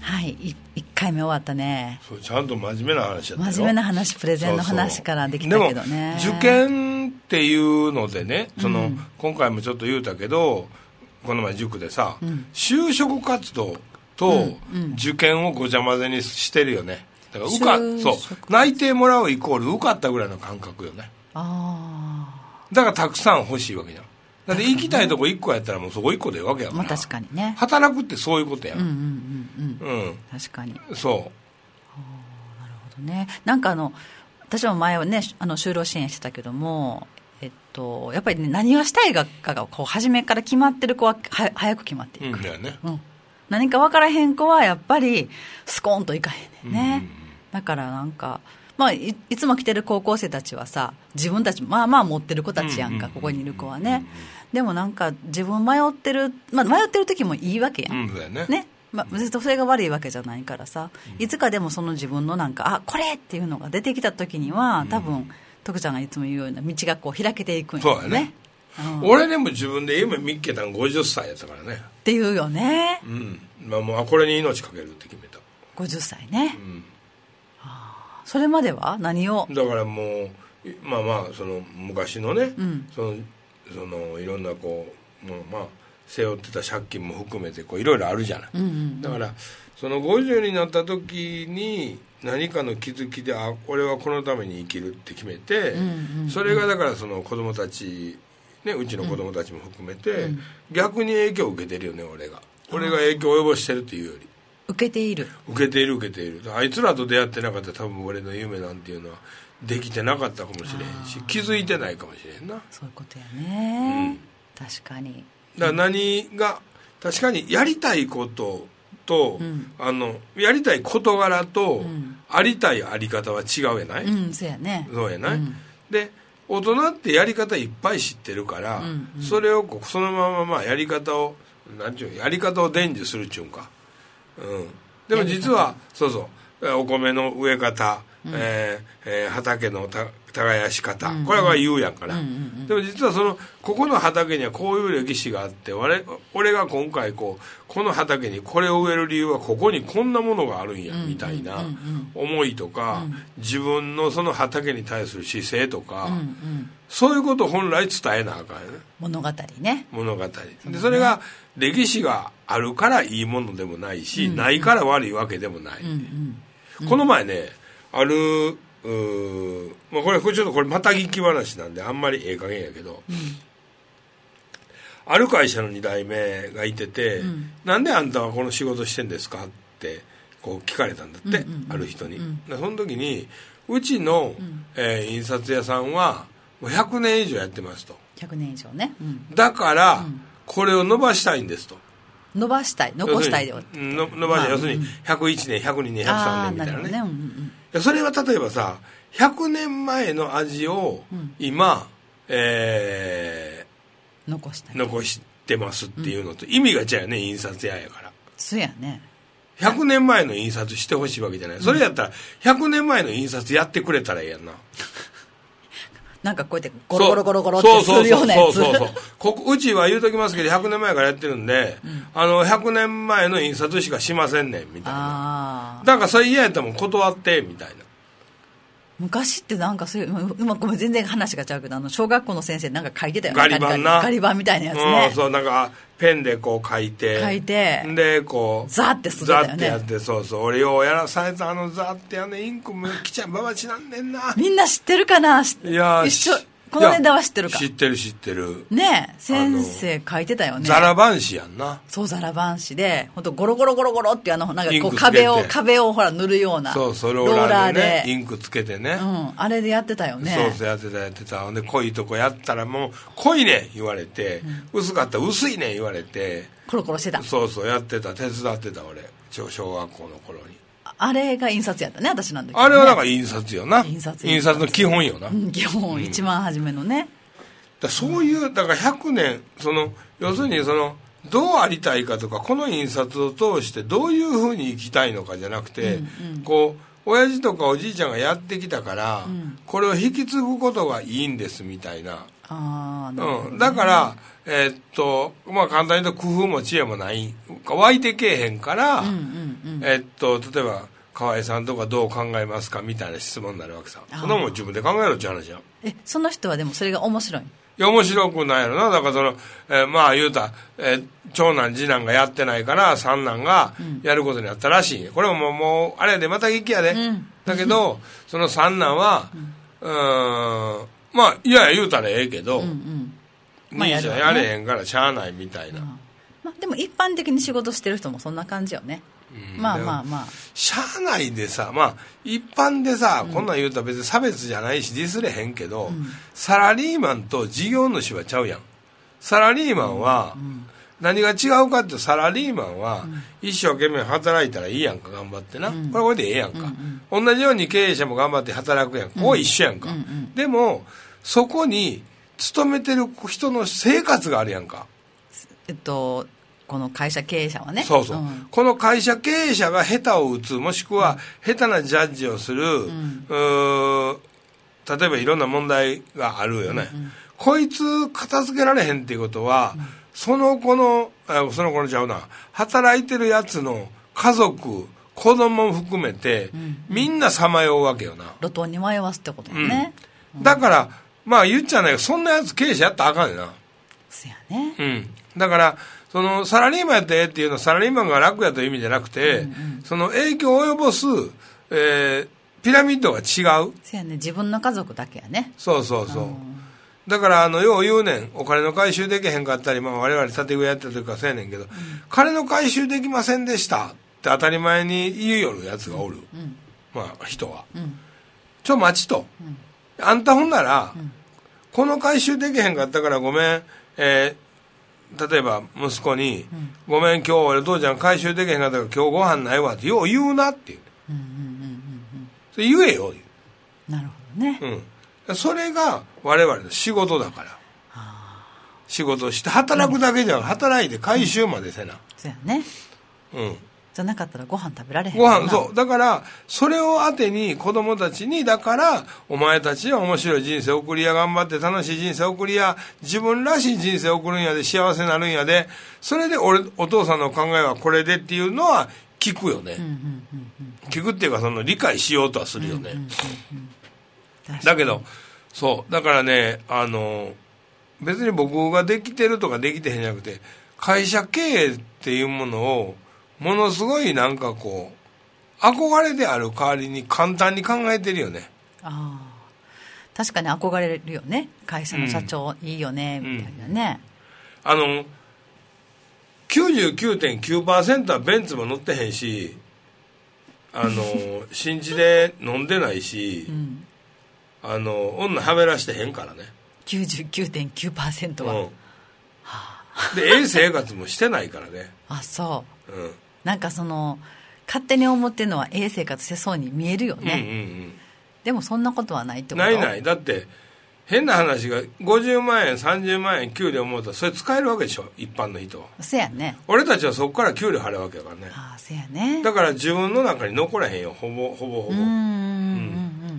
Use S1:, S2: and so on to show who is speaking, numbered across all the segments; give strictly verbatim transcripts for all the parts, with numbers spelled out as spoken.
S1: はいいいっかいめ終わったね。
S2: そうちゃんと真面目な話だったよ。
S1: 真面目な話、プレゼンの話からできたけどね。
S2: でも受験っていうのでね、その、うん、今回もちょっと言うたけどこの前塾でさ、うん、就職活動と受験をごちゃ混ぜにしてるよね。だから受かそう内定もらうイコール受かったぐらいの感覚よね。あだからたくさん欲しいわけじゃん。だって行きたいとこいっこやったらもうそこいっこでいいわけやから、まあ、
S1: 確かにね。
S2: 働くってそういうことやん。うんうん
S1: うんうん、うん、確かに
S2: そう。なる
S1: ほどね。なんかあの私も前はねあの就労支援してたけども、えっと、やっぱり、ね、何がしたいかがこう初めから決まってる子はは早く決まっていく、
S2: うんだよね
S1: うん、何か分からへん子はやっぱりスコーンといかへんねんね、うんうんうん、だからなんかまあ、い, いつも来てる高校生たちはさ自分たちまあまあ持ってる子たちやんか、うんうん、ここにいる子はね。でもなんか自分迷ってる、まあ、迷ってる時もいいわけやん、うんだよねね、まあ、別にそれが悪いわけじゃないからさ、うん、いつかでもその自分のなんかあこれっていうのが出てきた時には多分、うん、徳ちゃんがいつも言うような道がこう開けていくんやね。
S2: そうやね、うん、俺でも自分で夢見っけたのごじゅっさいやったからね
S1: っていうよね、
S2: うんまあ、もうこれに命かけるって決めた。
S1: ごじゅっさいね、うんそれまでは何を
S2: だからもうまあまあその昔のね、うん、そのそのいろんなこうもうまあ背負ってた借金も含めてこういろいろあるじゃない、うんうんうん、だからそのごじゅうになった時に何かの気づきであ俺はこのために生きるって決めて、うんうんうん、それがだからその子供たちねうちの子供たちも含めて、うん、逆に影響を受けてるよね。俺が俺が影響を及ぼしてるっていうより
S1: 受けている
S2: 受けている受けている。あいつらと出会ってなかったら多分俺の夢なんていうのはできてなかったかもしれへんし気づいてないかもしれへんな。
S1: そういうことやね、うん、確かに。
S2: だから何が確かにやりたいことと、うん、あのやりたい事柄と、うん、ありたいあり方は違うやない、
S1: うん、そうやね。
S2: そうやない、うん、で大人ってやり方いっぱい知ってるから、うんうん、それをこうそのまままあやり方をなんちゅうやり方を伝授するっちゅうんか、うん、でも実はそうそうお米の植え方、うんえーえー、畑のた耕し方、うんうん、これは言うやんから、うんうんうん、でも実はそのここの畑にはこういう歴史があって俺、俺が今回こうこの畑にこれを植える理由はここにこんなものがあるんや、うんうん、みたいな思いとか、うん、自分のその畑に対する姿勢とか、うんうん、そういうことを本来伝えなあかんよね。
S1: 物語ね
S2: 物語でそれが歴史があるからいいものでもないし、うんうん、ないから悪いわけでもない、うんうんうん、この前ねあるうー、まあ、これちょっとこれまた聞き話なんであんまりええ加減やけど、うん、ある会社のに代目がいてて、うん、なんであんたはこの仕事してんですかってこう聞かれたんだって、うんうんうん、ある人に、うん、でその時にうちの、うんえー、印刷屋さんはもうひゃくねん以上やってますと。
S1: ひゃくねん以上ね、うん、
S2: だから、うん、これを伸ばしたいんですと。
S1: 伸ばしたい残したいで
S2: の伸ばしたい、要するにひゃくいちねんひゃくにねんひゃくさんねんみたいなね。なるほどね、うんうん、それは例えばさひゃくねんまえの味を今、うんえ
S1: ー、残したい
S2: 残してますっていうのと意味が違うよね、印刷屋やから。
S1: そうやね。
S2: ひゃくねんまえの印刷してほしいわけじゃない、うん、それやったらひゃくねんまえの印刷やってくれたらええやんな。
S1: なんかこうやってゴロゴロゴロゴロってするようなやつ。
S2: そうそうそうそうここうちは言うときますけどひゃくねんまえからやってるんで、うん、あのひゃくねんまえの印刷しかしませんねんみたいな。だからそれ嫌やったらもん断ってみたいな。
S1: 昔ってなんかそういう今ごめん全然話がちゃうけどあの小学校の先生なんか書いてたよね。
S2: ガリ版な
S1: ガリ版みたいなやつね、
S2: うん、そうなんかペンでこう書いて
S1: 書いて
S2: でこう
S1: ザーってするんだよね。
S2: ザーってやってそうそう俺ようやらされたあのザーってやねインクもきちゃんばばちなんねんな。
S1: みんな知ってるかな。いや一緒この年代は知ってるか。
S2: 知ってる知ってる
S1: ねえ先生書いてたよね。
S2: ザラ版紙やんな。
S1: そうザラ版紙でほんとゴロゴロゴロゴロってあのなんかこう壁を壁をほら塗るような
S2: そうそうローラーで、ね、インクつけてね、
S1: うん、あれでやってたよね。
S2: そうそうやってたやってた。ほんで濃いとこやったらもう濃いねん言われて、うん、薄かったら薄いねん言われて
S1: コロコロしてた。
S2: そうそうやってた手伝ってた俺小学校の頃に。
S1: あれが印刷やったね私なんだけど、
S2: ね、あれはだから印刷よな。
S1: 印刷
S2: 印刷の基本よな、
S1: うん、基本、うん、一番初めのね。
S2: だそういうだからひゃくねんその要するにそのどうありたいかとかこの印刷を通してどういうふうに生きたいのかじゃなくて、うんうん、こう親父とかおじいちゃんがやってきたから、うん、これを引き継ぐことがいいんですみたいな。あなるほどね、うん、だからえー、っとまあ簡単に言うと工夫も知恵もない湧いてけえへんから、うんうんうん、 えっと例えば河合さんとかどう考えますかみたいな質問になるわけさ。そんなもん自分で考えろって話やん。
S1: えその人はでもそれが面白い？
S2: いや面白くないやろな。だからその、えー、まあ言うた、えー、長男次男がやってないから三男がやることになったらしい、うん、これももう、もうあれやでまた聞きやで、うん、だけどその三男は、うん、うーんまあいや言うたらええけど、うんうんまあ、兄ちゃんやれへんからしゃあないみたいな、うん
S1: まあ、でも一般的に仕事してる人もそんな感じよね、うん、まあまあまあ
S2: しゃあないでさ、まあ一般でさ、うん、こんなん言うたら別に差別じゃないしディスれへんけど、うん、サラリーマンと事業主はちゃうやん。サラリーマンは何が違うかって、サラリーマンは一生懸命働いたらいいやんか、頑張ってな、うん、これこれでええやんか、うんうん、同じように経営者も頑張って働くやん、ここ一緒やんか、うんうんうん、でもそこに勤めてる人の生活があるやんか。
S1: えっとこの会社経営者はね、
S2: そうそう、うん、この会社経営者が下手を打つ、もしくは下手なジャッジをする、うん、う例えばいろんな問題があるよね、うんうん、こいつ片付けられへんっていうことは、うん、その子のあその子のちゃうな働いてるやつの家族子供も含めて、うんうん、みんなさまようわけよな。
S1: 路頭に迷わすってことだね、
S2: うん、だからまあ言っちゃないけどそんなやつ経営者やったらあかんねんな。
S1: そやね、
S2: うん、だからそのサラリーマンやってっていうのはサラリーマンが楽やという意味じゃなくて、うんうん、その影響を及ぼす、えー、ピラミッドが違う。
S1: そうやね、自分の家族だけやね。
S2: そうそうそう、うん、だからあのよう言うねん、お金の回収できへんかったり、まあ、我々建て具やってる時からそうやねんけど、うん、金の回収できませんでしたって当たり前に言うよるやつがおる、うん、まあ人は、うん、ちょ待ちと、うん、あんたほんなら、うん、この回収できへんかったからごめん、えー例えば息子に、うん、ごめん今日俺父ちゃん回収できへんかったから今日ご飯ないわってよう言うなっていう、うんうんうんうん、それ言えよ。
S1: なるほどね、
S2: うん、それが我々の仕事だから、はあ、仕事して働くだけじゃ、うん、働いて回収までせな、うん、
S1: そうやね、
S2: うん、
S1: じゃなかったらご飯食べられへん
S2: ご飯そうだからそれを当てに子供たちにだからお前たちは面白い人生送りや頑張って楽しい人生送りや自分らしい人生送るんやで幸せになるんやでそれで俺お父さんの考えはこれでっていうのは聞くよね、うんうんうんうん、聞くっていうかその理解しようとはするよね、うんうんうんうん、だけどそうだからねあの別に僕ができてるとかできてへんじゃなくて会社経営っていうものをものすごいなんかこう憧れである代わりに簡単に考えてるよね。
S1: ああ確かに憧れるよね。会社の社長、うん、いいよねみたいなね、
S2: うん、あの きゅうじゅうきゅうてんきゅうパーセント はベンツも乗ってへんしあの新地で飲んでないし、うん、あの女はべらしてへんからね
S1: きゅうじゅうきゅうてんきゅうパーセント は、うんは
S2: あ、でええ生活もしてないからね
S1: あそう、うんなんかその勝手に思ってるのはええ生活してそうに見えるよね、うんうんうん、でもそんなことはないってこと。
S2: ないないだって変な話がごじゅうまんえんさんじゅうまんえん給料思うとそれ使えるわけでしょ一般の人は。
S1: せやね
S2: 俺たちはそこから給料払うわけだからね。
S1: ああせやね
S2: だから自分の中に残らへんよほぼほぼほぼ。うんうんうん、うん、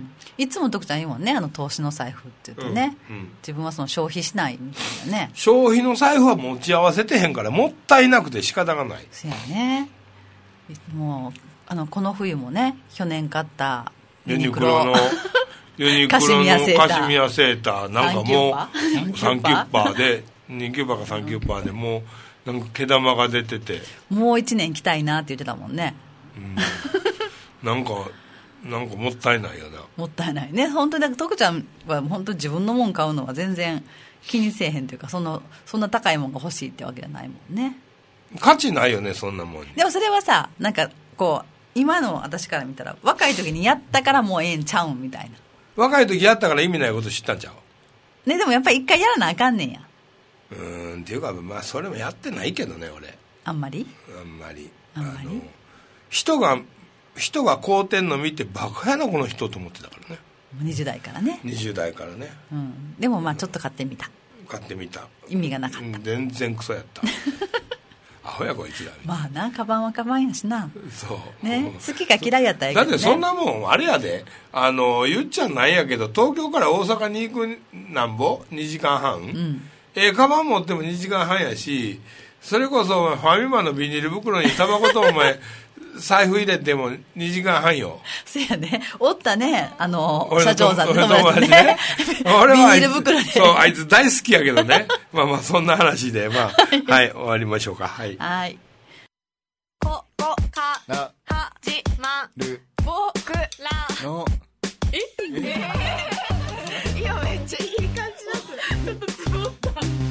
S1: いつも徳ちゃん言うもんねあの投資の財布って言ってね、うんうん、自分はその消費しないみたいなね。
S2: 消費の財布は持ち合わせてへんからもったいなくて仕方がない。
S1: せやねもうあのこの冬もね去年買った
S2: ユニクロのユニクロのカシミヤセーターなんかもうさんキュッパーでにキュッパーかさんキュッパーでもうなんか毛玉が出てて
S1: もういちねん着たいなって言ってたもんね、うん、
S2: なんかなんかもったいないよな。
S1: もったいないね本当に。だから徳ちゃんは本当自分のもん買うのは全然気にせえへんというかそのそんな高いもんが欲しいってわけじゃないもんね。
S2: 価値ないよねそんなもんに。
S1: でもそれはさなんかこう今の私から見たら若い時にやったからもうええんちゃうんみたいな。
S2: 若い時やったから意味ないこと知ったんちゃう
S1: ね。でもやっぱり一回やらなあかんねんや。
S2: うーんっていうかまあそれもやってないけどね俺。
S1: あんまり
S2: あんまり
S1: あんまり
S2: 人が人が買うてんの見てバカやなこの人と思ってたからね。
S1: にじゅう代からね。
S2: にじゅう代からね、
S1: うん、でもまあちょっと買ってみた。
S2: 買ってみた。
S1: 意味がなかった。
S2: 全然クソやったアホやこいつら。
S1: まあなカバンはカバンやしな。
S2: そう
S1: ね好きか嫌いやったらいいけど、ね、
S2: だってそんなもんあれやであの言っちゃなんやけど東京から大阪に行くなんぼにじかんはん、うん、ええカバン持ってもにじかんはんやしそれこそファミマのビニール袋にタバコとお前財布入れてもにじかんはんよ。
S1: せやね。おったね。あの、
S2: 俺の
S1: 社長さんの
S2: 俺の
S1: 友達ね。
S2: ね俺はあいつ
S1: ビニール袋で。
S2: そう、あいつ大好きやけどね。まあまあ、そんな話で、まあ、はい、終わりましょうか。はい。
S1: はい。
S3: ここから始まる僕らのええいやめっちゃいい感じだったちょっとつぼった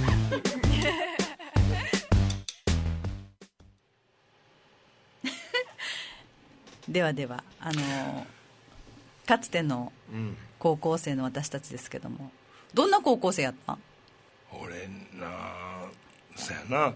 S1: ではではあのかつての高校生の私たちですけども、どんな高校生やった？
S2: 俺なそやな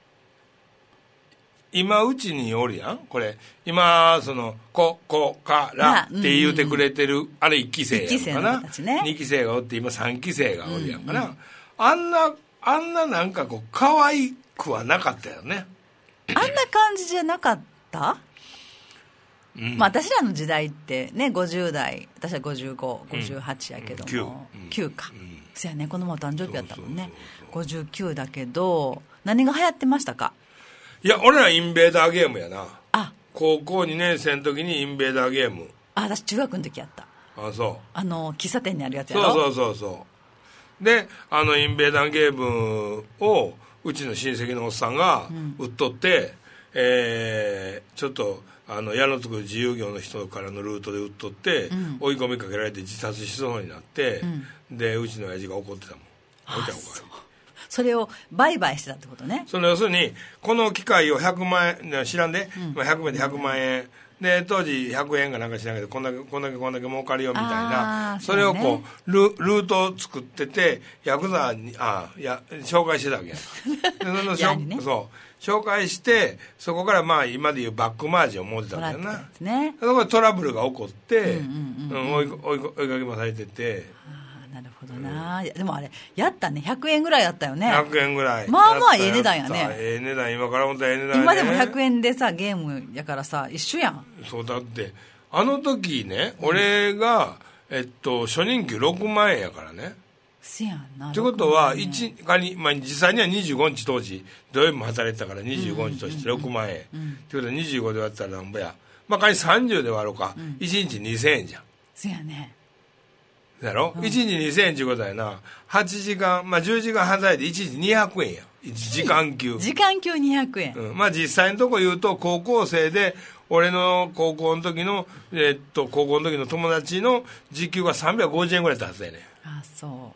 S2: 今うちにおるやんこれ今そのここからって言うてくれてる、うんうん、あれいっき生やんかな、
S1: いっき生の子たちね、
S2: にき生がおって今さんき生がおるやんかな、うんうん、あんなあんななんかこう可愛くはなかったよね。
S1: あんな感じじゃなかった、うん、まあ私らの時代ってねごじゅう代、私はごじゅうご、ごじゅうはちやけども、うん、きゅうか、うん、そやね、このまま誕生日やったもんね。ごじゅうきゅうだけど何が流行ってましたか？
S2: いや俺らインベーダーゲームやな。
S1: あ、
S2: 高校にねん生の時にインベーダーゲーム。
S1: あ、私中学の時やった。
S2: あ、そう。
S1: あの喫茶店にあるやつやろ。
S2: そうそうそうそうで、あのインベーダーゲームをうちの親戚のおっさんが売っとって、うん、えー、ちょっとあの矢のつく自由業の人からのルートで売っとって、うん、追い込みかけられて自殺しそうになって、うん、でうちの親父が怒ってたもん。おいちゃんおかわり。
S1: それを売買してたってことね。
S2: その要するにこの機械をひゃくまん円知らんで、うん、ひゃくまんでひゃくまんえんで当時ひゃくえんかなんか知らんけどこんだけこんだけこんだけ儲かるよみたいな、それをこう ル, ルートを作っててヤクザにあや紹介してたわけやでそのね、そう紹介してそこからまあ今でいうバックマージンを持ってたわけやな、ね、そこでトラブルが起こって、うんうんうんうん、追い追い追いかけまされてて。
S1: なるほどな、うん、でもあれやったねひゃくえんぐらいやったよね。
S2: ひゃくえんぐらい
S1: まあまあええ値段やね。
S2: ええ値段、今から思ったらええ値段やね。
S1: 今でもひゃくえんでさゲームやからさ一緒やん。
S2: そうだってあの時ね、うん、俺がえっと初任給ろくまんえんやからね。
S1: せやんな。
S2: ってことは一仮、まあ、実際にはにじゅうごにち当時土曜日も働いてたからにじゅうごにちとしてろくまんえん、うんうんうん、ってことはにじゅうごで割ったらなんぼや、まあ仮にさんじゅうで割ろうか、うん、いちにちにせんえんじゃん。
S1: せやね。
S2: だろ、うん、いちにちにせんえんっていうことやな。はちじかん、まあじゅうじかん働いていちにちにひゃくえんや。いちじかん給。
S1: 時間給にひゃくえん。
S2: うん、まあ実際のとこ言うと高校生で、俺の高校の時の、えっと、高校の時の友達の時給がさんびゃくごじゅうえんぐらいだったはずやね。
S1: あ、そう。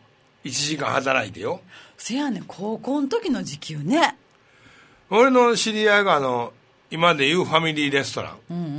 S2: いちじかん働いてよ。
S1: せやねん、高校の時の時給ね。
S2: 俺の知り合いがあの、今でいうファミリーレストラン。
S1: うんうんうんうん。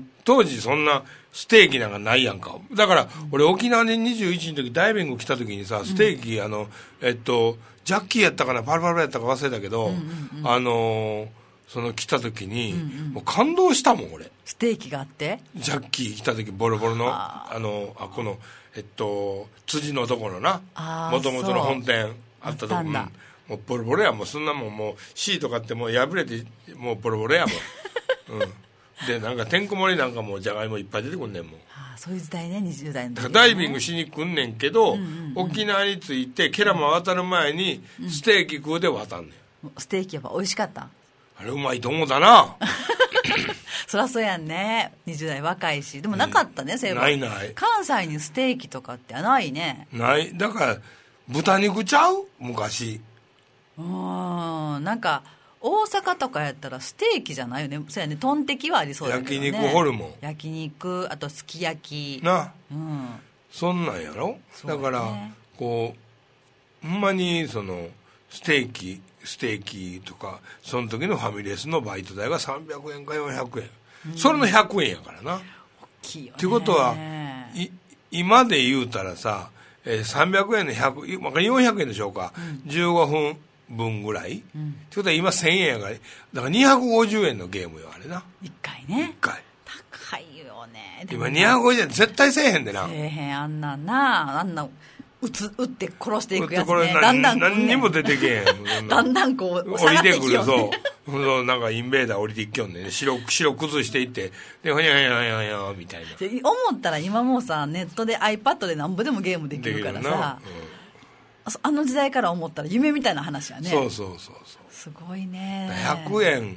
S2: 当時そんな、ステーキなんかないやんか。だから、俺沖縄でにじゅういちの時ダイビング来た時にさ、ステーキ、うん、あの、えっと、ジャッキーやったかな、パルパルやったか忘れたけど、うんうんうん、あのー、その来た時に、うんうん、もう感動したもん、俺。
S1: ステーキがあって
S2: ジャッキー来た時、ボロボロの、あ, あの、あ、この、えっと、辻のところな、もともとの本店あったところ、うん、もうボロボロやもん、そんなもん、もうシート買ってもう破れて、もうボロボロやもん。うんでなんかてんこ盛りなんかもじゃがいもいっぱい出てくんねんもん。
S1: ああ、そういう時代ね、にじゅう代の時、ね、
S2: だからダイビングしに来んねんけど、うんうんうん、沖縄に着いてケラマ渡る前にステーキ食うで渡んねん、
S1: うん、ステーキやっぱ美味しかった？
S2: あれうまいと思うだな。
S1: そりゃそうやんね、にじゅう代若いし。でもなかったね、うん、そういえば
S2: ないない。
S1: 関西にステーキとかってないね。
S2: ない。だから豚肉ちゃう昔。
S1: うーん、なんか大阪とかやったらステーキじゃないよね。そうやね、トンテキはありそうだけどね。
S2: 焼肉ホルモン、
S1: 焼肉、あとすき焼き
S2: な、
S1: うん、
S2: そんなんやろ、ね、だからこうほんまにそのステーキステーキとかその時のファミレスのバイト代がさんびゃくえんかよんひゃくえん、うん、それのひゃくえんやからな。大
S1: きいよね。
S2: っていうことはい今で言うたらさ、えー、さんびゃくえんのひゃく、まあ、よんひゃくえんでしょうか、うん、じゅうごふんぶんぐらい、うん、ってことは今せんえんやから、だからにひゃくごじゅうえんのゲームよあれな。
S1: いっかいね。
S2: いっかい
S1: 高いよね。
S2: 今にひゃくごじゅうえん絶対せえへんでな。
S1: せえへん、あんなんな、あんな撃つ撃って殺していくやつね。だんだん
S2: 何にも出てけへん。
S1: だんだんこう
S2: 降りてくる、そうそうなんかインベーダー降りていきよんねん、白白崩していってでほにゃほにゃほにゃほにゃみたいな。
S1: 思ったら今もうさネットで iPad でなんぼでもゲームできるからさ、うん、あの時代から思ったら夢みたいな話やね。
S2: そうそうそうそう、
S1: すごいね。
S2: ひゃくえん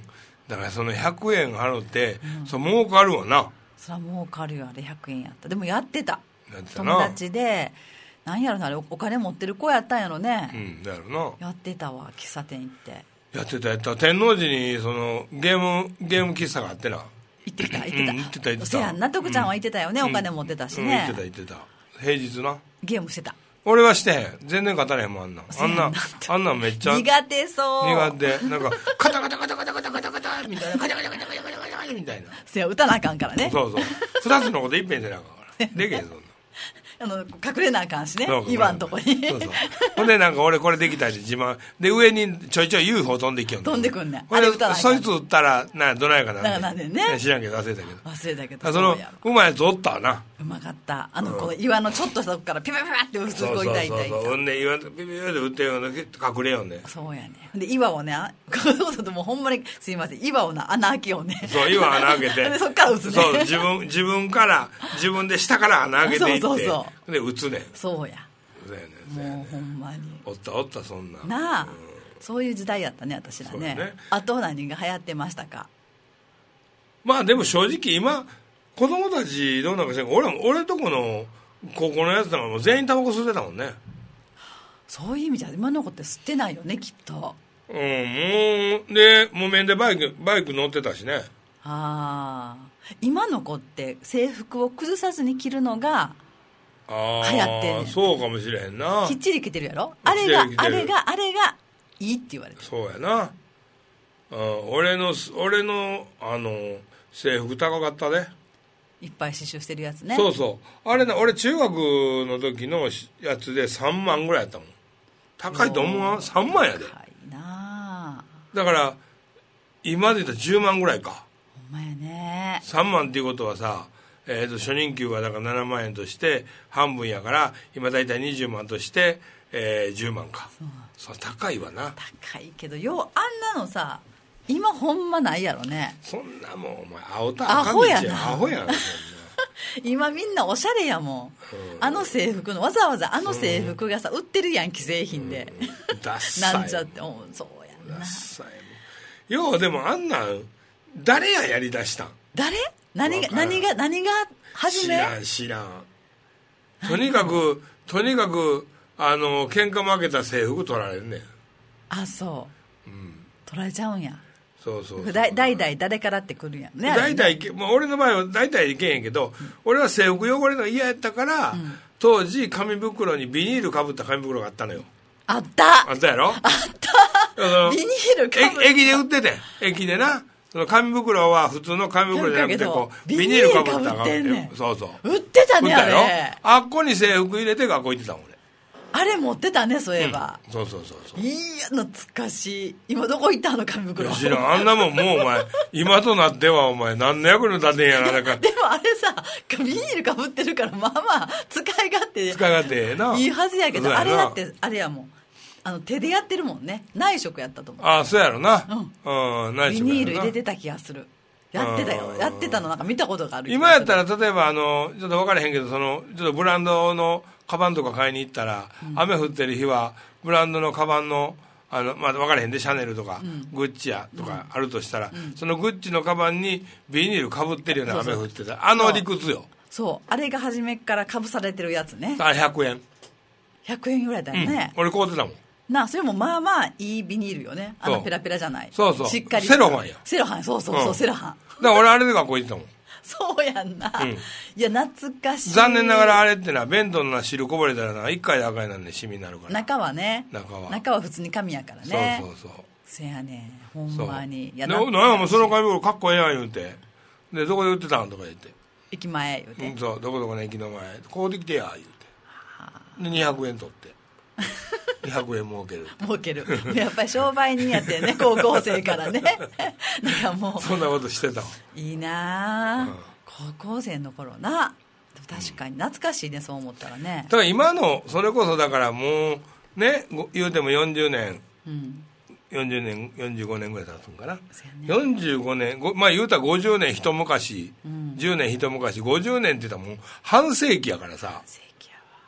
S2: だからそのひゃくえん払って、うん、それ儲かるわな。
S1: それは儲かるよ、あれひゃくえんやった。でもやってた、
S2: やってたな。
S1: 友達でなんやろな、あれお金持ってる子やったんやろね。
S2: うんだやろな。
S1: やってたわ、喫茶店行って。
S2: やってたやった。天王寺にそのゲームゲーム喫茶があってな。
S1: 行ってた行ってた、
S2: うん、行ってた行ってた。
S1: せやんな、徳ちゃんは行ってたよね、うん、お金持ってたしね、うん、
S2: 行ってた行ってた。平日な
S1: ゲームしてた。
S2: 俺はしてへん、全然勝たれへんもん、あんなあんなあんなんめっちゃ
S1: 苦手そう。
S2: 苦手、なんかカタカタカタカタカタカタカタみたいな、カタカタカタカタカタカタみたいな。
S1: せや、打たなあかんからね。
S2: そうそう、二つのこといっぺんせなあかんからでけへん、そんな
S1: あの隠れなあかんしね、岩んとこに。そうそう。
S2: ほんでなんか俺これできたり自慢で、上にちょいちょい ユーフォー 飛んできよんねん。
S1: 飛んでくんねん。
S2: あれ打たないかん。そいつ打ったらなどないかな。
S1: なんなんでね。
S2: 知らんけど忘れたけど。
S1: 忘れたけど。
S2: そのうまいやつおったな。
S1: うまかった。あのこの岩のちょっとしたとこからピピピピって普通こう痛い痛い痛い。
S2: そうそうそう。ほんで岩ピピピで打ってよんで隠れよんねん。
S1: そうやね。で岩をね、そうするともうほんまにすいません、岩をな穴開けようね。
S2: そう、岩穴開けて。
S1: でそっから打つね。
S2: そう、自分自分から自分で下から穴開けていって。そうそうそう。で打つねん。
S1: そうや。
S2: そうやねん。
S1: もうほんまに。
S2: おったおったそんな。
S1: なあ。そういう時代やったね、私らね。ね、あと何が流行ってましたか。
S2: まあでも正直今子供たちどうなんかしらんけど、俺俺とこの高校のやつなんかもう全員タバコ吸ってたもんね。
S1: そういう意味じゃ今の子って吸ってないよね、きっと。
S2: うん、もうで木綿でバイクバイク乗ってたしね。
S1: ああ、今の子って制服を崩さずに着るのが流行ってんねん。
S2: そうかもしれへんな。
S1: きっちり着てるやろ。あれがあれがあれがいいって言われてる。
S2: そうやな。うん、俺の俺のあの制服高かったで。
S1: いっぱい刺繍してるやつね。
S2: そうそう。あれな、俺中学の時のやつでさんまんぐらいやったもん。高いと思うわ。さんまんやで。
S1: 高いな。
S2: だから今で言ったらじゅうまんぐらいか。
S1: ほんまやね。
S2: さんまんっていうことはさ、えー、と初任給がだからななまん円として半分やから今だいたいにじゅうまんとして、えー、じゅうまんか。そう、高いわな。
S1: 高いけどようあんなのさ今ほんまないやろね。
S2: そんなもんお前青た赤道やな。アホやな
S1: 今みんなおしゃれやもん、うん、あの制服のわざわざあの制服がさ、うん、売ってるやん既製品で、
S2: うん、ダッサい
S1: なんちゃってそうやんな。
S2: ダッサいようでもあんなん誰ややりだしたん。
S1: 誰何が何が何が始め。
S2: 知らん知らん。とにかくとにかくあの喧嘩負けた制服取られるねん。
S1: あ、そう、うん、取られちゃうんや。
S2: そうそうそう、
S1: 代々誰からってくるやんね。
S2: 代々、まあ、俺の場合は代々いけへんけど、うん、俺は制服汚れるの嫌やったから、うん、当時紙袋にビニールかぶった紙袋があったのよ。
S1: あった
S2: あったやろ。
S1: あったビニールかぶった。
S2: 駅で売ってて駅でな、その紙袋は普通の紙袋じゃなくてこうビニールかぶった紙袋。そうそう
S1: 売ってたね。あれ
S2: あっこに制服入れて学校行ってたもん俺。
S1: あれ持ってたね、そういえば、
S2: うん、そうそうそうそう。
S1: いや懐かしい。今どこ行ったあの紙袋。
S2: 知らん、あんなもんもうお前今となってはお前何の役に立てんやな。だから
S1: でもあれさビニールかぶってるからまあまあ使い勝手
S2: 使い勝手ええない
S1: いはずやけど、あれだってあれやもん、あの手でやってるもんね。内職やったと思う。
S2: ああそうやろな、
S1: うん、
S2: うん、内職やろな。
S1: ビニール入れてた気がする。やってたよ、やってたのなんか見たことがある。
S2: 今やったら例えばあのちょっと分からへんけど、そのちょっとブランドのカバンとか買いに行ったら、うん、雨降ってる日はブランドのカバンのあの、まあ、分からへんでシャネルとか、うん、グッチやとかあるとしたら、うん、そのグッチのカバンにビニールかぶってるような雨降ってた。そうそう、あの理屈よ。
S1: そうあれが初めからかぶされてるやつね。
S2: あれひゃくえん
S1: ひゃくえんぐらいだよね、
S2: うん、俺買うてたもん
S1: なあ。それもまあまあいいビニールよね。あのペラペラじゃない。
S2: そうそう、
S1: しっかり
S2: セロハンや。
S1: セロハン、そうそうそう、うん、セロハン
S2: だから俺あれで学校行ってたもん。
S1: そうやんな、うん、いや懐かしい。
S2: 残念ながらあれってな、弁当の汁こぼれたらな、いっかいで赤いなんでシミになるから。
S1: 中はね、
S2: 中は
S1: 中は普通に紙やからね。
S2: そうそうそう。
S1: せやねん、ほんまに。
S2: いや、なんやもうその紙袋かっこええやん言うて、でどこで売ってたんとか言って、駅
S1: 前言うて、
S2: うん、そうどこどこの駅の前こうできてや言うて、でにひゃくえん取ってにひゃくえん儲ける
S1: 儲けるやっぱり商売人やってね高校生からねなんかもう
S2: そんなことしてたわ。
S1: いいな、うん、高校生の頃な。確かに懐かしいね、そう思ったらね。
S2: だから今のそれこそだからもうね、言うてもよんじゅうねん、うん、よんじゅうねんよんじゅうごねんぐらい経つんかな、ね、よんじゅうごねん、まあ言うたらごじゅうねん一昔、うん、じゅうねん一昔、ごじゅうねんって言ったらもう半世紀やからさ。
S1: 半世紀やわ、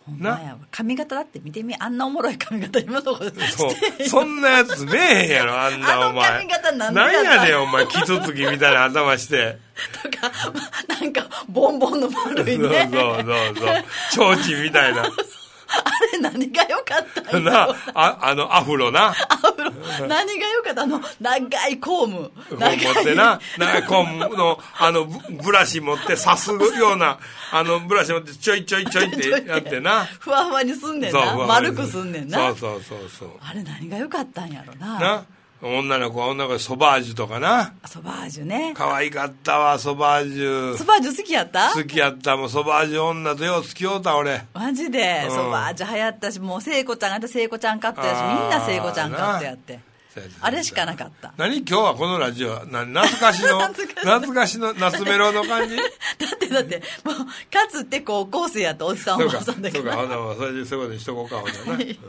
S1: ほんまやわ。髪型だって見てみ、あんなおもろい髪型今のところ
S2: そうそんなやつねえへんやろ、あんなお前。
S1: あの髪型なんでや
S2: なん
S1: った
S2: やねんお前、キツツキみたいな頭して
S1: とか、なんかボンボンの丸い
S2: そう
S1: ね。
S2: そうそうそう提灯みたいな
S1: あれ何が良かったん
S2: なあ、あのアフロな
S1: アフロ何が良かった、あの長いコーム
S2: こう持ってな、長いコームのあの ブ, ブラシ持って刺すようなあのブラシ持ってちょいちょいちょいってやってな
S1: ふわふわにすんねんな、丸くすんねんな。
S2: そうそうそうそう
S1: あれ何が良かったんやろな。
S2: な、女の子は女の子でソバージュとかな、
S1: ソバージュね。
S2: 可愛かったわソバージュ。
S1: ソバージュ好きやった？
S2: 好きやった。もうソバージュ女とよう付き合うた俺。
S1: マジで、
S2: うん、
S1: ソバージュ流行ったし、もう聖子ちゃんがあって聖子ちゃんカットやし、みんな聖子ちゃんカットやって、あれしかなかった。
S2: 何今日はこのラジオな懐かしの懐かしの夏メロの感じだ
S1: ってだってもうかつって高校生やったおじさんおばさんだけど、
S2: そうかそうか、ほなそれでそういうことにしとこうかほなな、はい、うん、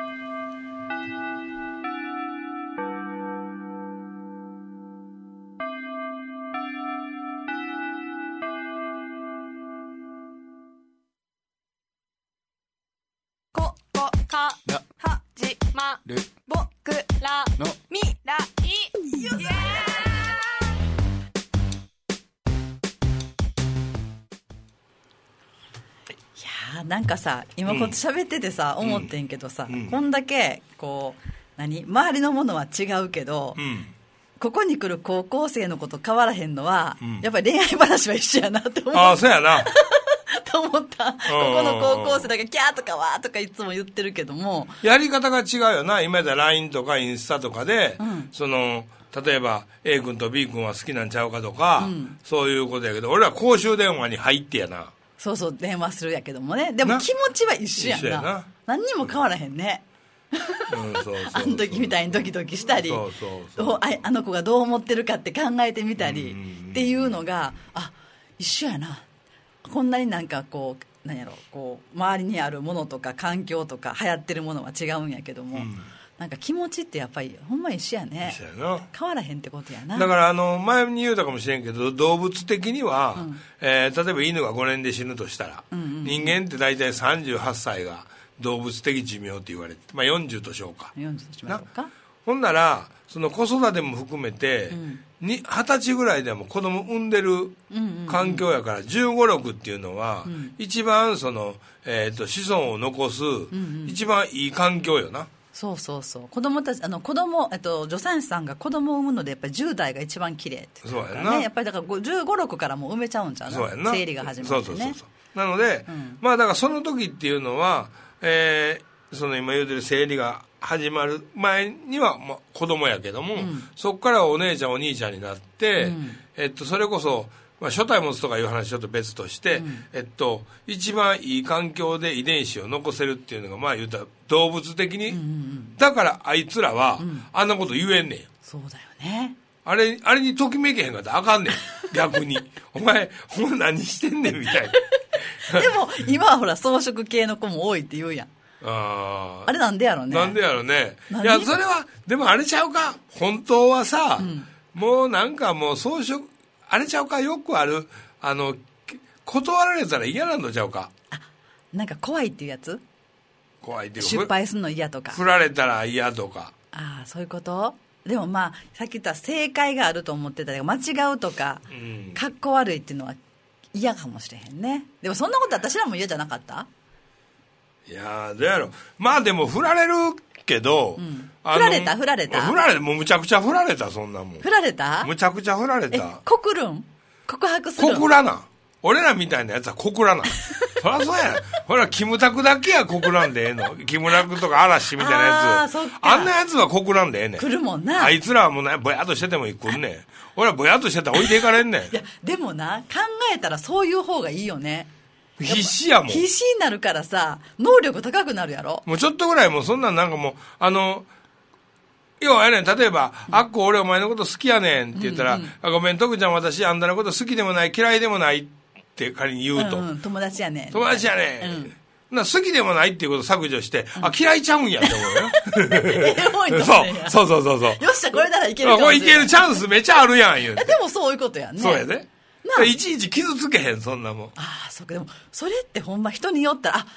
S3: ここから始まる僕らの未来。いや
S1: ーなんかさ今こう喋っててさ、うん、思ってんけどさ、うん、こんだけこう何周りのものは違うけど、うん、ここに来る高校生のこと変わらへんのは、うん、やっぱり恋愛話は一緒やなって思う。
S2: ああそうやな
S1: と思った。ここの高校生だけキャーとかワーとかいつも言ってるけども、
S2: やり方が違うよな。今やったら ライン とかインスタとかで、うん、その例えば A 君と B 君は好きなんちゃうかとか、うん、そういうことやけど、俺ら公衆電話に入ってやな。
S1: そうそう電話するやけどもね、でも気持ちは一緒やん な, やな。何にも変わらへんね。あの時みたいにドキドキしたり、そうそうそう、 あ, あの子がどう思ってるかって考えてみたりっていうのが、あ一緒やな。こんなになんかこうなんやろこう周りにあるものとか環境とか流行ってるものは違うんやけども、うん、なんか気持ちってやっぱりほんま一緒やね。
S2: 一緒やな。
S1: 変わらへんってことやな。
S2: だからあの前に言うたかもしれんけど、動物的には、うん、えー、例えば犬がごねんで死ぬとしたら、うんうん、人間って大体さんじゅうはっさいが動物的寿命って言われて、まあ、よんじゅうとしようか。
S1: よんじゅうとしましょうか。
S2: ほんならその子育ても含めて、うん、にはたちぐらいでも子供産んでる環境やから、じゅうご、ろくっていうのは、うん、一番その、えー、と子孫を残す、うんうん、一番いい環境よな。
S1: そうそうそう。子供たちあの子供、えっと、助産師さんが子供を産むのでやっぱりじゅう代が一番綺麗って、ね、
S2: そうやな。
S1: やっぱりだからじゅうご、ろくからもう埋めちゃうんちゃうな。
S2: そうやな。
S1: 生理が始まってね。そうそうそうそう。
S2: なので、うん、まあだからその時っていうのは、えー、その今言うてる生理が始まる前には、まあ、子供やけども、うん、そこからお姉ちゃんお兄ちゃんになって、うん、えっと、それこそ、まあ、初体持つとかいう話ちょっと別として、うん、えっと、一番いい環境で遺伝子を残せるっていうのが、まあ言うたら動物的に、うんうんうん、だからあいつらは、うん、あんなこと言えんねん。
S1: そうだよね。
S2: あれ、あれにときめけへんかったらあかんねん。逆に。お前、お前何してんねんみたいな。
S1: でも、今はほら、草食系の子も多いって言うやん。
S2: あ
S1: あれなんでやろね。
S2: なんでやろね。いやそれはでもあれちゃうか、本当はさ、うん、もうなんかもう装飾あれちゃうか、よくあるあの断られたら嫌なんのちゃうか。
S1: あなんか怖いっていうやつ。
S2: 怖いっていう
S1: 失敗するの嫌とか、
S2: 振られたら嫌とか。
S1: ああそういうこと。でもまあさっき言った正解があると思ってたけど間違うとか、うん、かっこ悪いっていうのは嫌かもしれへんね。でもそんなこと私らも嫌じゃなかった。
S2: いやーどうやろ。まあでも振られるけど、うん、
S1: 振られた振られた
S2: 振られたもうむちゃくちゃ振られた。そんなもん
S1: 振られた
S2: むちゃくちゃ振られた。
S1: 告るん告白するん
S2: 告らな。俺らみたいなやつは告らな。そりゃそうや。ほらキムタクだけや告らんでええの。キムタクとか嵐みたいなやつ あ, あんなやつは告らんでええねん。
S1: 来るもんな。
S2: あいつらはもうねぼやっとしてても来んねん。俺はぼやっとしてたら置いていかれんねん。いや
S1: でもな考えたらそういう方がいいよね。
S2: 必死やもん。
S1: 必死になるからさ能力高くなるやろ。
S2: もうちょっとぐらいもうそんなんなんかもうあの要はやねん。例えば、うん、あっこ俺お前のこと好きやねんって言ったら、うんうん、あごめん徳ちゃん私あんたのこと好きでもない嫌いでもないって仮に言うと、うんうん、
S1: 友達やねん
S2: 友達やねん、うんな好きでもないっていうことを削除して、うん、あ嫌いちゃうんやって思うよ。そうそうそうそうそう。
S1: よっしゃこれならいけるかもしれない。
S2: これいけるチャンスめちゃあるやん言うて。
S1: でもそういうことやんね。
S2: そうやで。いちいち傷つけへんそんなもん。
S1: ああそうか。でもそれってほんま人によったらあ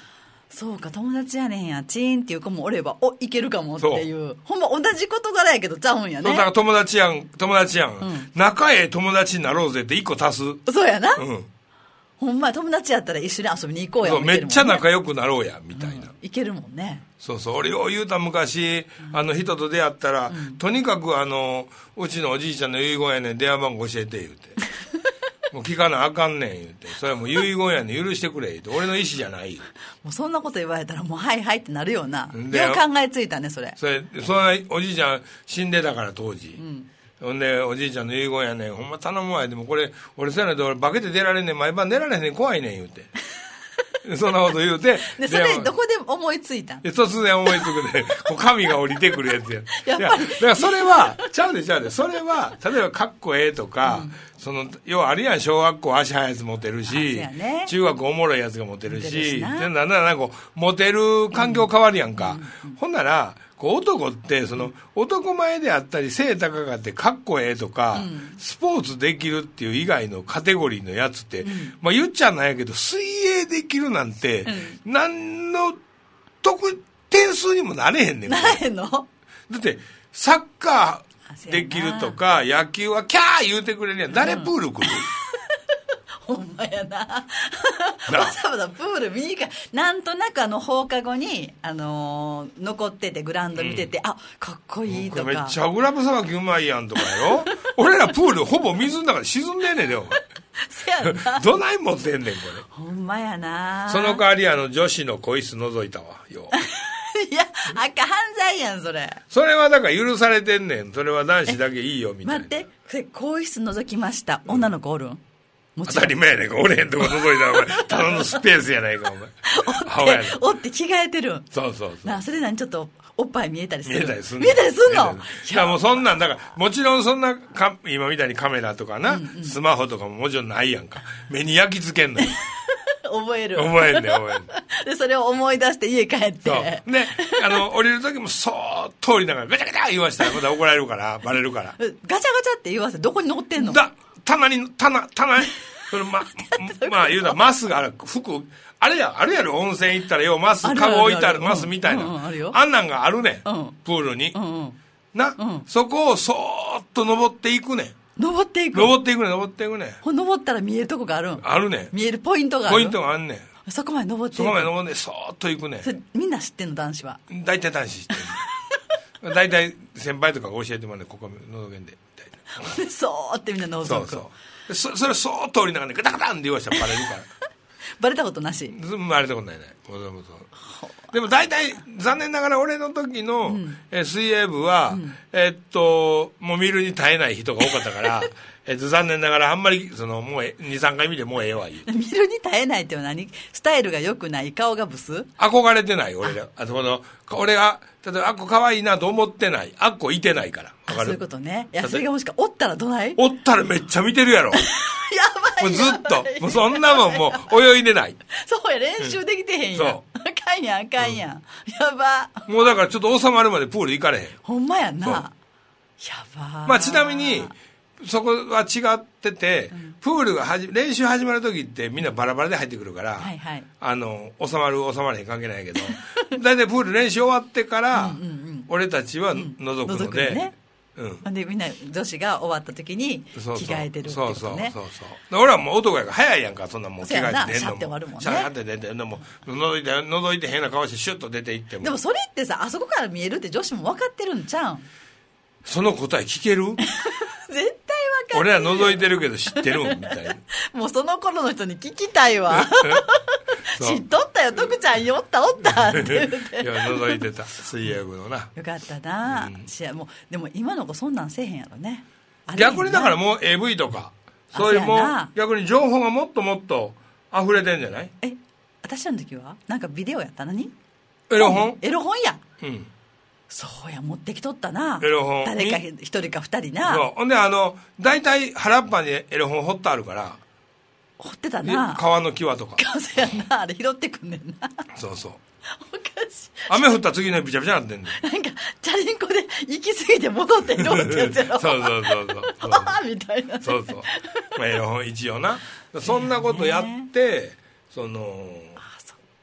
S1: そうか、友達やねんや、チーンっていう子もおれば、お、いけるかもっていう。ほんま同じ事柄やけどちゃうんやね。
S2: そう、だから友達やん、友達やん。うん、仲ええ友達になろうぜって一個足す。
S1: そうやな。
S2: うん。
S1: ほんま友達やったら一緒に遊びに行こうや、
S2: そう、めっちゃ仲良くなろうや、みたいな。うん、
S1: いけるもんね。
S2: そうそう。俺を言うた昔、うん、あの人と出会ったら、うん、とにかくあの、うちのおじいちゃんの遺言やねん、電話番号教えて、言うて。もう聞かなあかんねん言うて、それはもう遺言やねん、許してくれ言うて、俺の意思じゃないよ。
S1: もうそんなこと言われたらもうはいはいってなるよな。よう考えついたね、それ。
S2: それ、そんなおじいちゃん死んでたから当時。うん、ほんでおじいちゃんの遺言やねん、ほんま頼むわ。でもこれ俺そうやねんで俺化けて出られんねん、毎晩寝られへんねん、怖いねん言うて。そんなこと言うて。
S1: で、それどこで思いついたん？
S2: 突然思いつくで、こう神が降りてくるやつや。
S1: やっぱり。
S2: いや、だからそれは、ちゃうでちゃうで、それは、例えばかっこええとか、うん、その、要はあるやん、小学校足速いやつモテるし、ね、中学おもろいやつがモテるし、なんならなんかこう、モテる環境変わるやんか。うんうん、ほんなら、こう男ってその男前であったり背高かってかっこええとか、うん、スポーツできるっていう以外のカテゴリーのやつって、うん、まあ言っちゃなんやけど水泳できるなんて、うん、何の得点数にもなれへんねん。
S1: なれへんの？
S2: だってサッカーできるとか野球はキャー言うてくれるやん。誰プール来る？
S1: ほんまやな。わざわざプール見に行かなんとなくあの放課後に、あのー、残っててグラウンド見てて、うん、あ、かっこいいとか。
S2: めっちゃグラブさばきうまいやんとかやろ。俺らプールほぼ水の中で沈んでんねんで、お前。
S1: せやな。
S2: どない持ってんねん、これ。
S1: ほんまやな。
S2: その代わりあの女子の更衣室覗いたわ、よ。
S1: いや、赤犯罪やん、それ。
S2: それはだから許されてんねん。それは男子だけいいよ、みたいな。
S1: 待って、更衣室覗きました。女の子おるん？うん
S2: 当たり前やねんか。俺へんとこ覗いたら、お前、頼むスペースやないか、お前。
S1: おって、おって着替えてるん。
S2: そうそうそう。
S1: なあ、それ何ちょっと、おっぱい見えたりする。
S2: 見えたりすんの。
S1: 見えたりすんの？
S2: いや、もうそんなん、だから、もちろんそんなか、今みたいにカメラとかな、うんうん、スマホとかももちろんないやんか。目に焼き付けんのよ。
S1: 覚える。
S2: 覚えんねん、覚えんね
S1: ん。で、それを思い出して家帰って。
S2: そう。で、あの、降りる時もそーっと降りながら、ガチャガチャ言わしたらまた怒られるから、バレるから。
S1: ガチャガチャって言わせて、どこに乗ってんの？
S2: だ、棚に、棚、棚に、それま、まあ言うたらマスがある、服、あれや、あるやろ、温泉行ったらよ、マス、カゴ置いてあるマスみたいな。
S1: うんうん、あるよ。
S2: あんなんがあるねん、
S1: うん、
S2: プールに。
S1: うんうん、
S2: な、うん、そこをそーっと登っていくねん。
S1: 登っていく
S2: 登っていくねん、登っていくねん。
S1: ほ登ったら見えるとこがあるん？
S2: あるねん。
S1: 見えるポイントがある。
S2: ポイントがあんねん。
S1: そこまで登っていく。
S2: そこまで登って、そーっと行くねん。
S1: それみんな知ってんの、男子は？
S2: 大体男子知ってる。大体先輩とかが教えてもらうねん、ここ覗けんで、みたいな。
S1: そーってみんな覗く。
S2: そうそう。そ, それそーっと降りながらねガタガタンって言わしたらバレるから
S1: バレたことなし？
S2: バレたことないね。でも大体残念ながら俺の時の、うん、え水泳部は、うん、えっともう見るに耐えない人が多かったからえっと残念ながらあんまりそのもうにさんかい見てもうええわ言う
S1: 見るに耐えないって何？スタイルが良くない顔がブス？
S2: 憧れてない俺ら。あとこの俺が例えばあっこ可愛いなと思ってない。あっこいてないから。
S1: あ、そういうことね。いや、それがもしかおったらどない？
S2: おったらめっちゃ見てるやろ。
S1: やばい。
S2: もうずっと。もうそんなもんもう泳いでない。
S1: そうや、練習できてへんやん。うん、そう。あかんやん、あかんやん。うん、やば。
S2: もうだからちょっと収まるまでプール行かれへん。
S1: ほんまやんな。やば。
S2: まあちなみに、そこは違ってて、うん、プールがはじ練習始まる時ってみんなバラバラで入ってくるから、
S1: はいはい、
S2: あの収まる収まらへん関係ないけど大体プール練習終わってからうんうん、うん、俺たちは覗くので、うんね
S1: うん、でみんな女子が終わった時に着替えてるってことね。そうそうそう
S2: そう。俺はもう男やから早いやんか、そんなもう着替えて出んのも
S1: シャッて終わるもんね。
S2: シャッて出てでも覗いて覗いて変な顔してシュッと出ていっても。
S1: でもそれってさ、あそこから見えるって女子も分かってるんちゃうん？
S2: その答え聞ける？
S1: 絶対分かる。
S2: 俺は覗いてるけど知ってるみたいな。
S1: もうその頃の人に聞きたいわ。知っとったよ、徳ちゃんおったおったって言って。
S2: いや、覗いてた。水泳部のな。
S1: よかったな、うん、試合もうでも今の子そんなんせえへんやろね。
S2: 逆にだからもう エーブイ とかそういうもう逆に情報がもっともっと溢れてんじゃない？
S1: え、私らの時はなんかビデオやったのに
S2: エロ本？
S1: エロ本や。
S2: うん。
S1: そうや、持ってきとったな。
S2: エロ本。
S1: 誰か一人か二人な。
S2: そう。ほんであの大体原っぱにエロ本掘ってあるから。
S1: 掘ってたな。
S2: 川の際とか。
S1: そうやな、あれ拾ってくんねんな。
S2: そうそう。
S1: おかしい。
S2: 雨降った次の日びちゃびちゃなってんねん。
S1: なんかチャリンコで行き過ぎて戻って拾うってやつやろ。
S2: そうそうそうそう。
S1: ああみたいな。
S2: そうそう。まあエロ本一応な。そんなことやって、その。
S1: あ、そっか。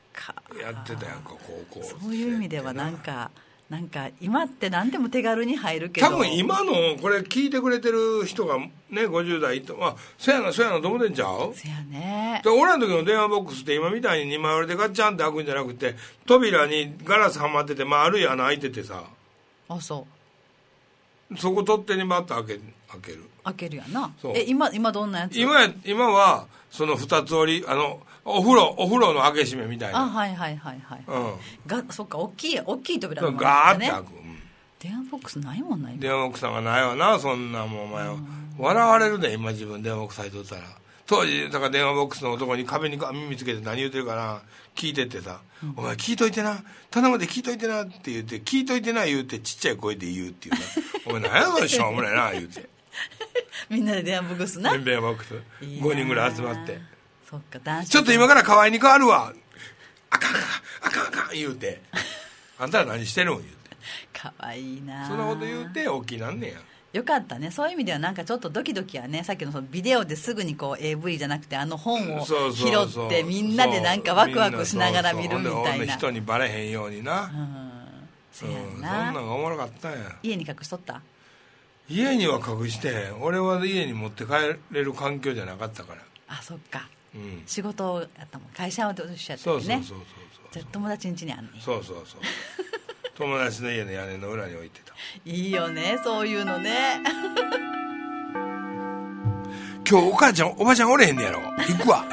S2: やってたやんか高校
S1: そういう意味ではなんかなんか今って何でも手軽に入るけど
S2: 多分今のこれ聞いてくれてる人がねごじゅう代いってまあそやなそやなと思ってんちゃう。
S1: そやね。
S2: で俺らの時の電話ボックスって今みたいににまい折りでガッチャンって開くんじゃなくて扉にガラスはまってて丸い穴開いててさ
S1: あそう
S2: そこ取っ手にバッと開け開ける
S1: 開けるやな。
S2: そう
S1: え今今どんなやつ。
S2: 今や今はその二つ折りあのお風呂お風呂の開け閉めみたいな。
S1: あはいはいはいはい、
S2: うん、
S1: がそっか大きい大きい扉のもの
S2: ガーって開く、うん、
S1: 電話ボックスないもんな今。
S2: 電話ボックスなんかないわなそんなもんお前、うん、笑われるね今自分電話ボックス入っとったら。当時だから電話ボックスの男に壁に耳つけて何言うてるかな聞いてってさ、うん、お前聞いといてな頼むで聞いといてなって言って聞いといてな言うてちっちゃい声で言うっていうなお前何やそれしょうもないな言うて
S1: みんなで電話ボックスな
S2: 電話ボックスごにんぐらい集まって
S1: そっか男子
S2: ちょっと今から河合に変わるわあかんあかんあかん言うてあんたら何してるん言うて
S1: かわいいな
S2: そんなこと言うて大きいなんねや。
S1: よかったね。そういう意味ではなんかちょっとドキドキはねさっきのそのビデオですぐにこう エーブイ じゃなくてあの本を拾ってみんなでなんかワクワクしながら見るみたいな
S2: 人にバレへんようにな、うん、
S1: そうやな、
S2: うん、そんなんがおもろかったんや。
S1: 家に隠しとった。
S2: 家には隠してへん。俺は家に持って帰れる環境じゃなかったから。
S1: あそっか、うん、仕事やったもん会社と一緒やったよね。そうそうそうそうじゃあ友達ん家にあんねん。
S2: そうそうそう友達の家の屋根の裏に置いてた。
S1: いいよねそういうのね
S2: 今日お母ちゃんおばちゃんおれへんねやろ行くわ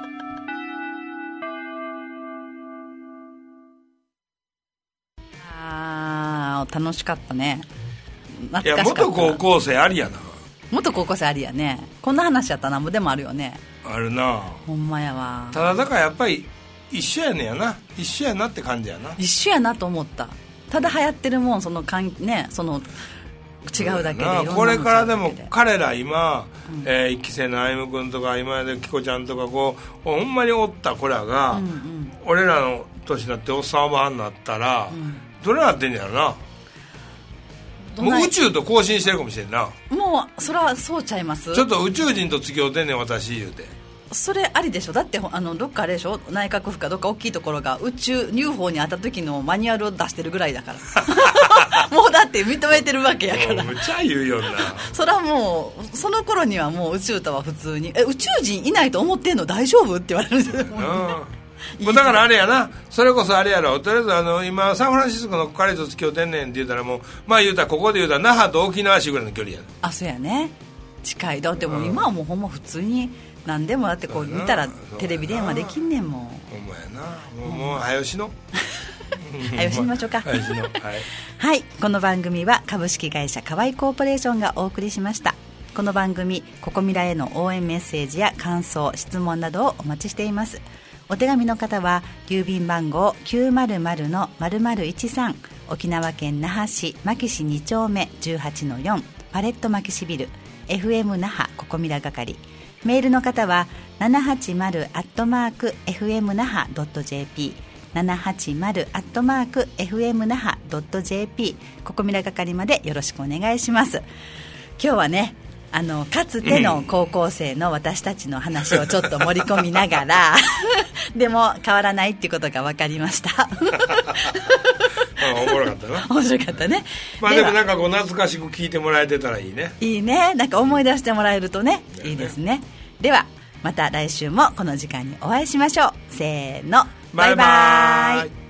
S1: あー楽しかったね。
S2: いや元高校生ありやな。
S1: 元高校生ありやね。こんな話やったらなんぼでもあるよね。
S2: あるな
S1: ほんまやわ。
S2: ただだからやっぱり一緒やねやな一緒やなって感じやな。
S1: 一緒やなと思った。ただ流行ってるもんそのかん、ね、その違うだけでいろんな
S2: これからでも彼ら今、うんえー、一期生の歩夢君とか今まできこちゃんとかこうほんまにおった子らが、うんうん、俺らの年になっておっさんおばはんになったら、うん、どれなってんねやろな。もう宇宙と交信してるかもしれんな。
S1: もうそれはそうちゃいます。
S2: ちょっと宇宙人と付き合うてんねん私言うて。
S1: それありでしょ。だってあのどっかあれでしょ内閣府かどっか大きいところが宇宙 ユーフォー に会った時のマニュアルを出してるぐらいだからもうだって認めてるわけやから
S2: むちゃ言うよな
S1: それはもうその頃にはもう宇宙とは普通にえ宇宙人いないと思ってんの大丈夫って言われるんですよ
S2: もうだからあれやなそれこそあれやろとりあえずあの今サンフランシスコの彼と付き合うてんねんって言うたらもうまあ言うたらここで言うたら那覇と沖縄市ぐらいの距離や。
S1: あそうやね近い。だってもう今はもうほんま普通に何でもだってこう見たらテレビ電話できんねんもん。
S2: ほんまやなもう、もう早押しの
S1: 早押しみましょうか
S2: 早押しのはい、
S1: はい、この番組は株式会社河合コーポレーションがお送りしました。この番組ココミラへの応援メッセージや感想質問などをお待ちしています。お手紙の方は郵便番号 きゅうまるまるのまるまるいちさん 沖縄県那覇市牧志に丁目 じゅうはちのよん パレット牧志ビル エフエム 那覇ココミラ係。メールの方はななはちまるアットマークエフエム那覇ドットジェーピー ななはちまるアットマークエフエム那覇ドットジェーピー ココミラ係までよろしくお願いします。今日はねあのかつての高校生の私たちの話をちょっと盛り込みながらでも変わらないっていうことが分かりました
S2: おもろかったな
S1: 面白かったね。
S2: まあでもなんかこう懐かしく聞いてもらえてたらいいね。
S1: いいねなんか思い出してもらえるとねいいですね。ではまた来週もこの時間にお会いしましょう。せーのバイバイ。